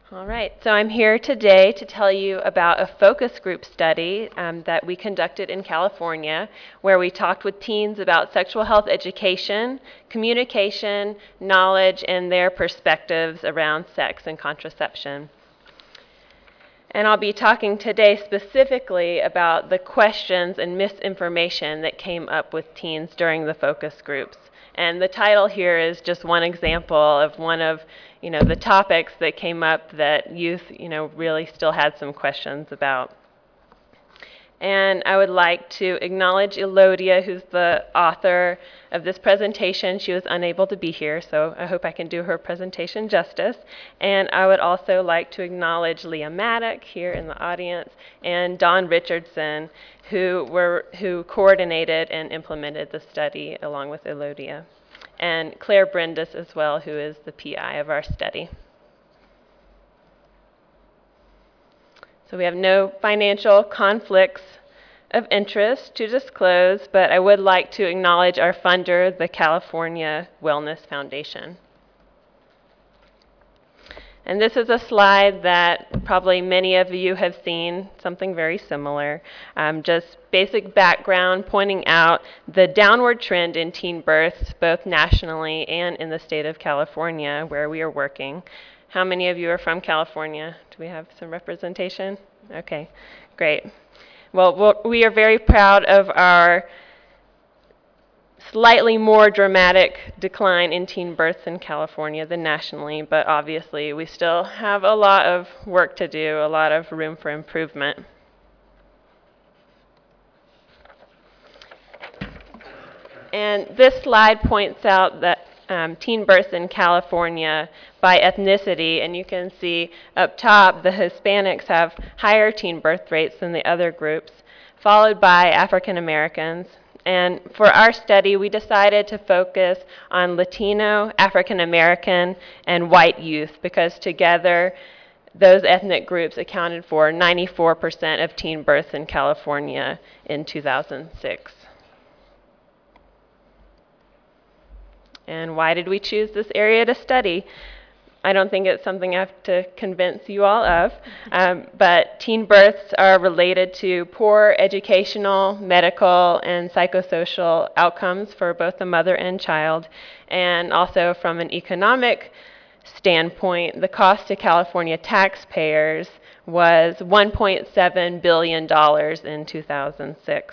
All right, so I'm here today to tell you about a focus group study that we conducted in California, where we talked with teens about sexual health education, communication, knowledge, and their perspectives around sex and contraception. And I'll be talking today specifically about the questions and misinformation that came up with teens during the focus groups. And the title here is just one example of one of the topics that came up that youth really still had some questions about. And I would like to acknowledge Elodia, who's the author of this presentation. She was unable to be here, so I hope I can do her presentation justice. And I would also like to acknowledge Leah Maddock here in the audience and Dawn Richardson, who coordinated and implemented the study along with Elodia. And Claire Brindis as well, who is the PI of our study. So we have no financial conflicts of interest to disclose, but I would like to acknowledge our funder, the California Wellness Foundation. And this is a slide that probably many of you have seen, something very similar. Just basic background pointing out the downward trend in teen births, both nationally and in the state of California, where we are working. How many of you are from California? Do we have some representation? Okay, great. Well, we are very proud of our slightly more dramatic decline in teen births in California than nationally, but obviously we still have a lot of work to do, a lot of room for improvement. And this slide points out that teen births in California by ethnicity, and you can see up top the Hispanics have higher teen birth rates than the other groups, followed by African Americans. And for our study, we decided to focus on Latino, African American, and white youth because together those ethnic groups accounted for 94% of teen births in California in 2006. And why did we choose this area to study? I don't think it's something I have to convince you all of, but teen births are related to poor educational, medical, and psychosocial outcomes for both the mother and child. And also from an economic standpoint, the cost to California taxpayers was $1.7 billion in 2006.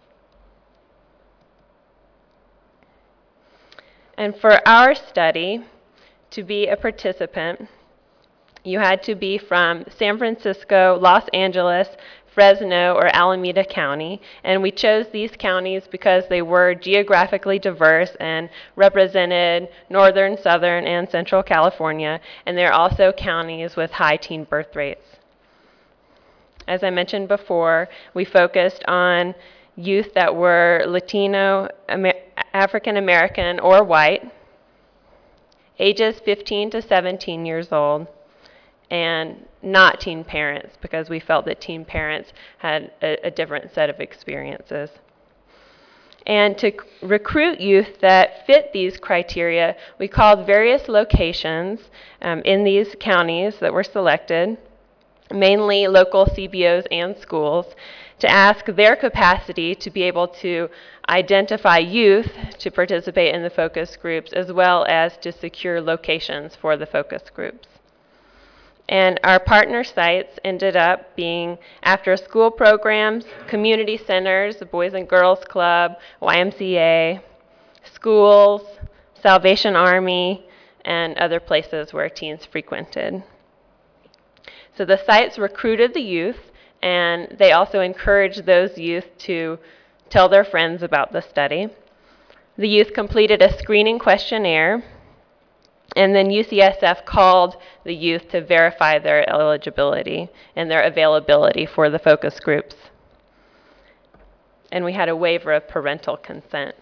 And for our study, to be a participant, you had to be from San Francisco, Los Angeles, Fresno, or Alameda County. And we chose these counties because they were geographically diverse and represented northern, southern, and central California. And they're also counties with high teen birth rates. As I mentioned before, we focused on youth that were Latino, African American, or white, ages 15 to 17 years old, and not teen parents, because we felt that teen parents had a different set of experiences. And to recruit youth that fit these criteria, we called various locations in these counties that were selected, mainly local CBOs and schools, to ask their capacity to be able to identify youth to participate in the focus groups, as well as to secure locations for the focus groups. And our partner sites ended up being after-school programs, community centers, the Boys and Girls Club, YMCA, schools, Salvation Army, and other places where teens frequented. So the sites recruited the youth, and they also encouraged those youth to tell their friends about the study. The youth completed a screening questionnaire, and then UCSF called the youth to verify their eligibility and their availability for the focus groups. And we had a waiver of parental consent.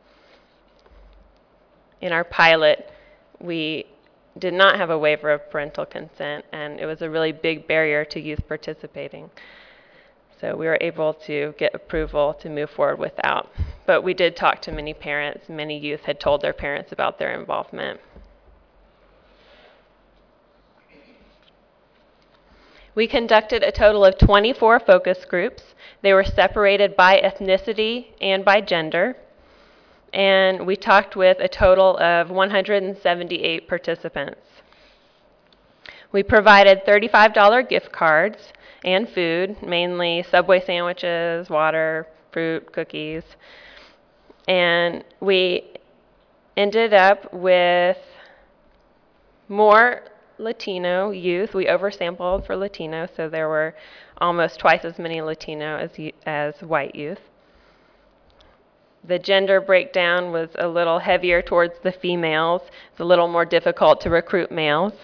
In our pilot, we did not have a waiver of parental consent, and it was a really big barrier to youth participating. So we were able to get approval to move forward without. But we did talk to many parents. Many youth had told their parents about their involvement. We conducted a total of 24 focus groups. They were separated by ethnicity and by gender. And we talked with a total of 178 participants. We provided $35 gift cards and food, mainly Subway sandwiches, water, fruit, cookies. And we ended up with more Latino youth. We oversampled for Latino, so there were almost twice as many Latino as white youth. The gender breakdown was a little heavier towards the females. It's a little more difficult to recruit males.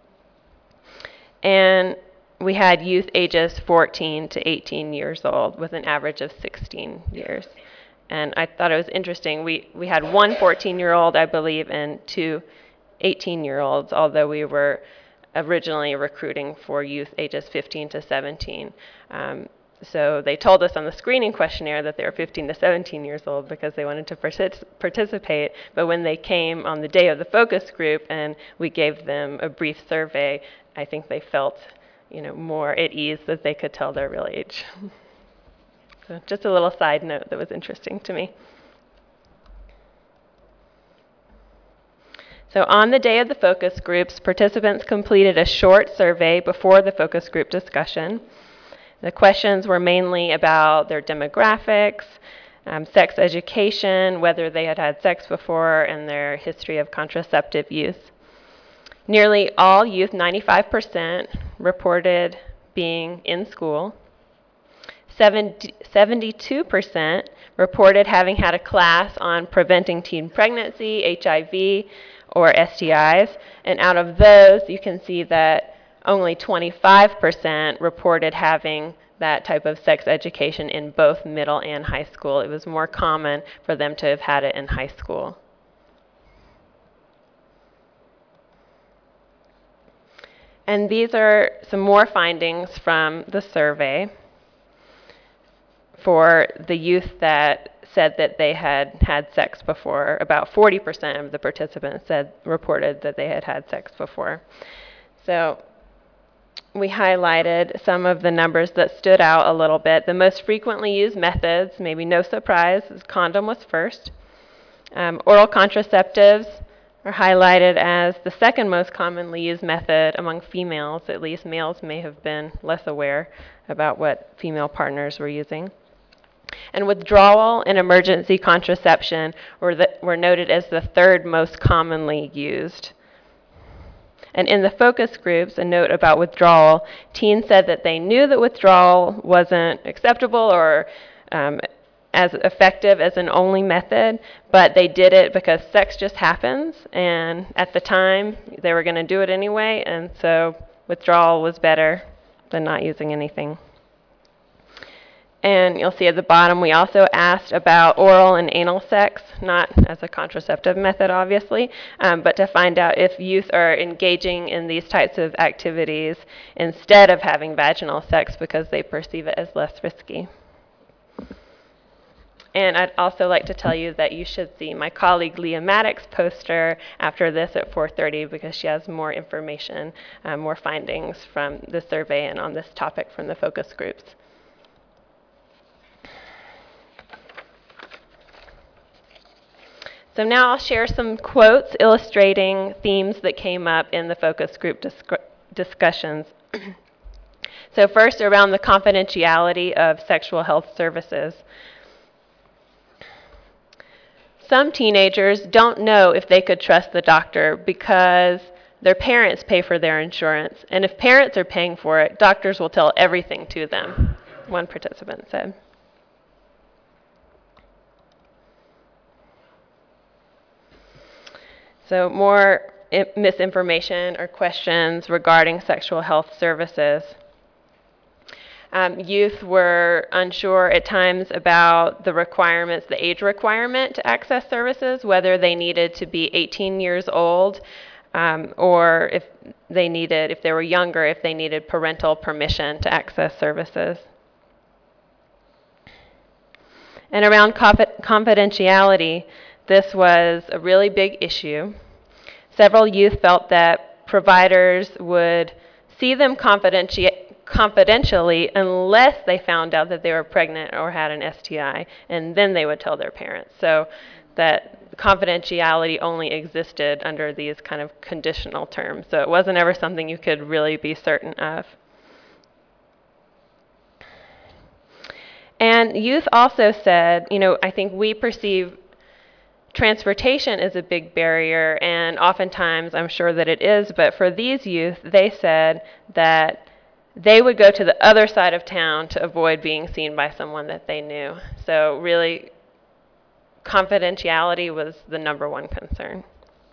And we had youth ages 14 to 18 years old with an average of 16 years. And I thought it was interesting. We had one 14-year-old, I believe, and two 18-year-olds, although we were originally recruiting for youth ages 15 to 17. So they told us on the screening questionnaire that they were 15 to 17 years old because they wanted to participate. But when they came on the day of the focus group and we gave them a brief survey, I think they felt, more at ease that they could tell their real age. So just a little side note that was interesting to me. So on the day of the focus groups, participants completed a short survey before the focus group discussion. The questions were mainly about their demographics, sex education, whether they had had sex before, and their history of contraceptive use. Nearly all youth, 95%, reported being in school. 72% reported having had a class on preventing teen pregnancy, HIV, or STIs. And out of those, you can see that only 25% reported having that type of sex education in both middle and high school. It was more common for them to have had it in high school. And these are some more findings from the survey for the youth that said that they had had sex before. About 40% of the participants reported that they had had sex before. So we highlighted some of the numbers that stood out a little bit. The most frequently used methods, maybe no surprise, condom was first. Oral contraceptives are highlighted as the second most commonly used method among females. At least males may have been less aware about what female partners were using. And withdrawal and emergency contraception were noted as the third most commonly used. And in the focus groups, a note about withdrawal, teens said that they knew that withdrawal wasn't acceptable or as effective as an only method, but they did it because sex just happens, and at the time, they were going to do it anyway, and so withdrawal was better than not using anything. And you'll see at the bottom, we also asked about oral and anal sex, not as a contraceptive method, obviously, but to find out if youth are engaging in these types of activities instead of having vaginal sex because they perceive it as less risky. And I'd also like to tell you that you should see my colleague Leah Maddox's poster after this at 4:30 because she has more information, more findings from the survey and on this topic from the focus groups. So now I'll share some quotes illustrating themes that came up in the focus group discussions. So first, around the confidentiality of sexual health services. Some teenagers don't know if they could trust the doctor because their parents pay for their insurance. And if parents are paying for it, doctors will tell everything to them, one participant said. So more misinformation or questions regarding sexual health services. Youth were unsure at times about the requirements, the age requirement to access services, whether they needed to be 18 years old or if they were younger, if they needed parental permission to access services. And around confidentiality, this was a really big issue. Several youth felt that providers would see them confidentially confidentially unless they found out that they were pregnant or had an STI, and then they would tell their parents. So that confidentiality only existed under these kind of conditional terms. So it wasn't ever something you could really be certain of. And youth also said, I think we perceive transportation is a big barrier, and oftentimes I'm sure that it is, but for these youth, they said that they would go to the other side of town to avoid being seen by someone that they knew. So really, confidentiality was the number one concern.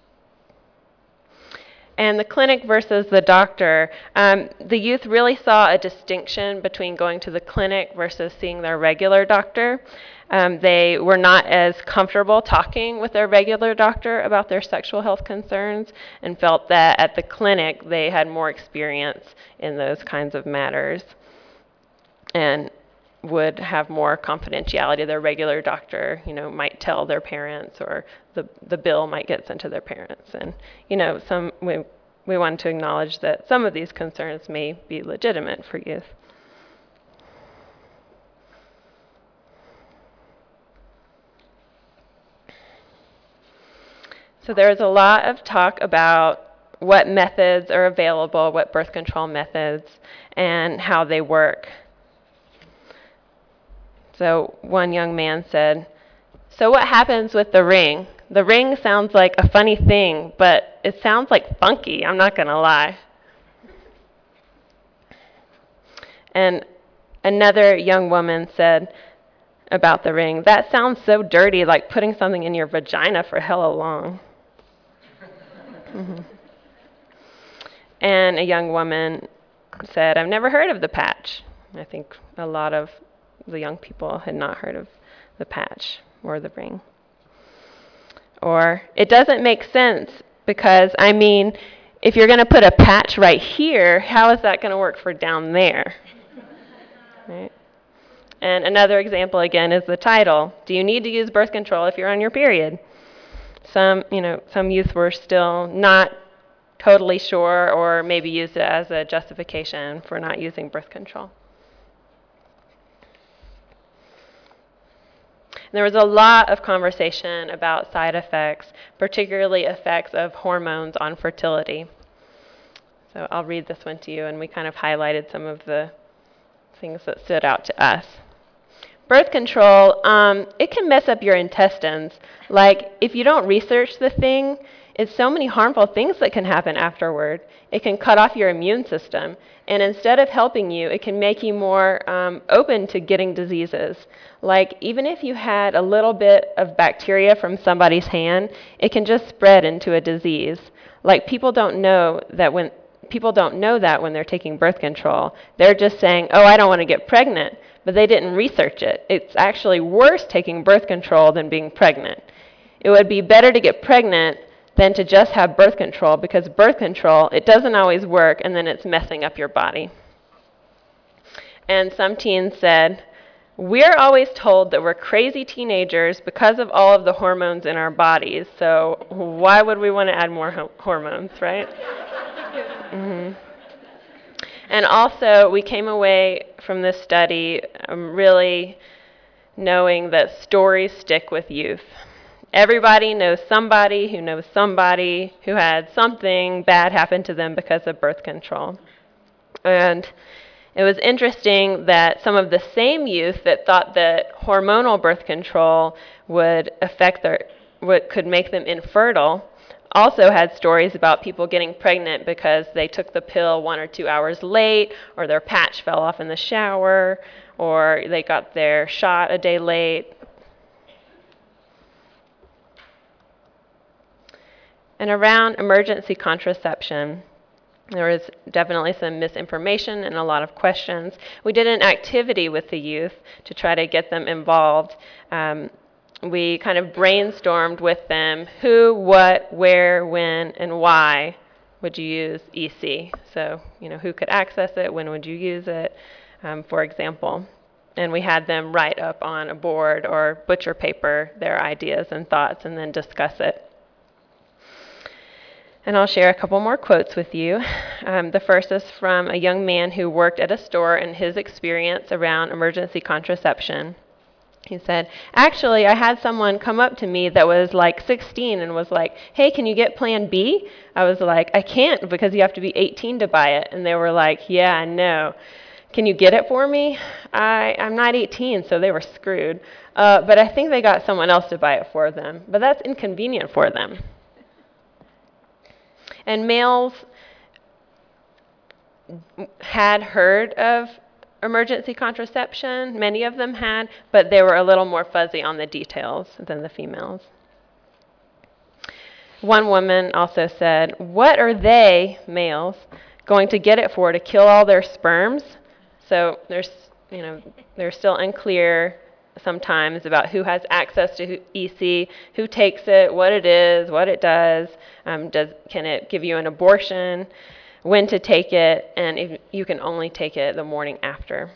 And the clinic versus the doctor, the youth really saw a distinction between going to the clinic versus seeing their regular doctor. They were not as comfortable talking with their regular doctor about their sexual health concerns and felt that at the clinic they had more experience in those kinds of matters and would have more confidentiality. Their regular doctor, might tell their parents, or the bill might get sent to their parents. And, we want to acknowledge that some of these concerns may be legitimate for youth. So there's a lot of talk about what methods are available, what birth control methods, and how they work. So one young man said, "So what happens with the ring? The ring sounds like a funny thing, but it sounds like funky, I'm not going to lie." And another young woman said about the ring, "That sounds so dirty, like putting something in your vagina for hella long." Mm-hmm. And a young woman said, "I've never heard of the patch." I think a lot of the young people had not heard of the patch or the ring. Or, "It doesn't make sense because, if you're going to put a patch right here, how is that going to work for down there?" Right? And another example, again, is the title. Do you need to use birth control if you're on your period? Some youth were still not totally sure, or maybe used it as a justification for not using birth control. There was a lot of conversation about side effects, particularly effects of hormones on fertility. So I'll read this one to you, and we kind of highlighted some of the things that stood out to us. Birth control, it can mess up your intestines. Like, if you don't research the thing, it's so many harmful things that can happen afterward. It can cut off your immune system. And instead of helping you, it can make you more open to getting diseases. Like, even if you had a little bit of bacteria from somebody's hand, it can just spread into a disease. Like, people don't know that when they're taking birth control. They're just saying, "Oh, I don't want to get pregnant," but they didn't research it. It's actually worse taking birth control than being pregnant. It would be better to get pregnant than to just have birth control, because birth control, it doesn't always work, and then it's messing up your body. And some teens said, "We're always told that we're crazy teenagers because of all of the hormones in our bodies, so why would we want to add more hormones, right?" Mm-hmm. And also, we came away from this study really knowing that stories stick with youth. Everybody knows somebody who had something bad happen to them because of birth control. And it was interesting that some of the same youth that thought that hormonal birth control would could make them infertile also had stories about people getting pregnant because they took the pill 1 or 2 hours late, or their patch fell off in the shower, or they got their shot a day late. And around emergency contraception, there was definitely some misinformation and a lot of questions. We did an activity with the youth to try to get them involved. We kind of brainstormed with them who, what, where, when, and why would you use EC. So, who could access it, when would you use it, for example. And we had them write up on a board or butcher paper their ideas and thoughts and then discuss it. And I'll share a couple more quotes with you. The first is from a young man who worked at a store and his experience around emergency contraception. He said, actually, I had someone come up to me that was like 16 and was like, hey, can you get Plan B? I was like, I can't because you have to be 18 to buy it. And they were like, yeah, I know. Can you get it for me? I'm not 18, so they were screwed. But I think they got someone else to buy it for them. But that's inconvenient for them. And males had heard of emergency contraception. Many of them had, but they were a little more fuzzy on the details than the females. One woman also said, what are they, males, going to get it for, to kill all their sperms? So they're still unclear sometimes about who has access to EC, who takes it, what it is, what it does, can it give you an abortion, when to take it, and if you can only take it the morning after.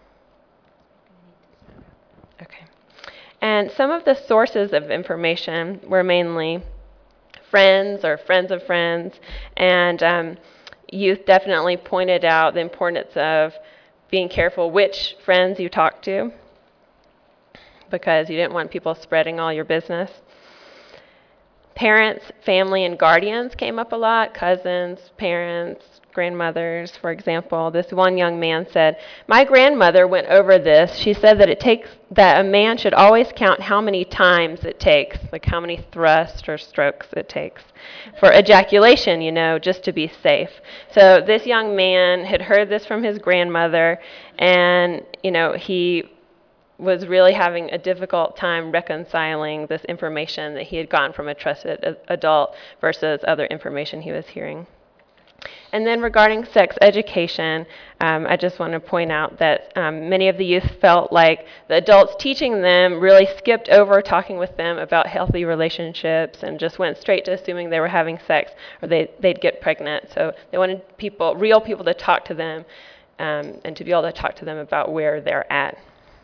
Okay. And some of the sources of information were mainly friends or friends of friends, and youth definitely pointed out the importance of being careful which friends you talk to, because you didn't want people spreading all your business. Parents, family, and guardians came up a lot. Cousins, parents, grandmothers, for example. This one young man said, my grandmother went over this. She said that a man should always count how many times it takes, like how many thrusts or strokes it takes for ejaculation, just to be safe. So this young man had heard this from his grandmother, and, he was really having a difficult time reconciling this information that he had gotten from a trusted adult versus other information he was hearing. And then regarding sex education, I just want to point out that many of the youth felt like the adults teaching them really skipped over talking with them about healthy relationships and just went straight to assuming they were having sex or they'd get pregnant. So they wanted real people to talk to them and to be able to talk to them about where they're at.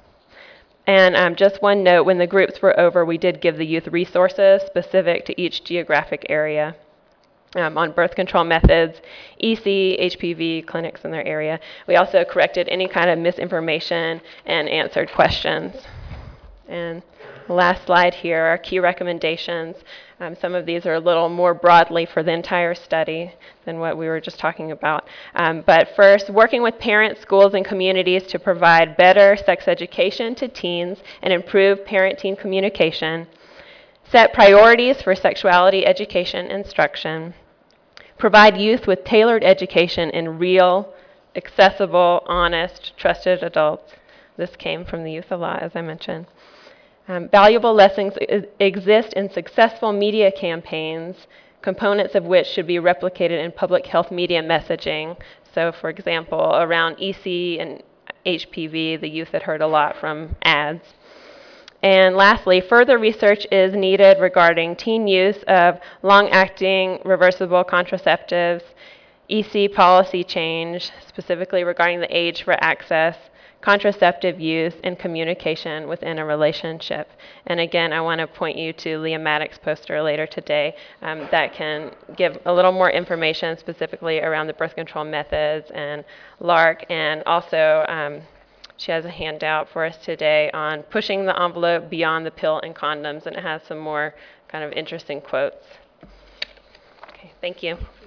And just one note, when the groups were over, we did give the youth resources specific to each geographic area on birth control methods, EC, HPV clinics in their area. We also corrected any kind of misinformation and answered questions. And the last slide here are key recommendations. Some of these are a little more broadly for the entire study than what we were just talking about. But first, working with parents, schools, and communities to provide better sex education to teens and improve parent-teen communication. Set priorities for sexuality education instruction. Provide youth with tailored education in real, accessible, honest, trusted adults. This came from the youth a lot, as I mentioned. Valuable lessons exist in successful media campaigns, components of which should be replicated in public health media messaging. So, for example, around EC and HPV, the youth had heard a lot from ads. And lastly, further research is needed regarding teen use of long-acting reversible contraceptives, EC policy change, specifically regarding the age for access, contraceptive use, and communication within a relationship. And again, I want to point you to Leah Maddox's poster later today that can give a little more information specifically around the birth control methods and LARC, and also she has a handout for us today on pushing the envelope beyond the pill and condoms, and it has some more kind of interesting quotes. Okay, thank you.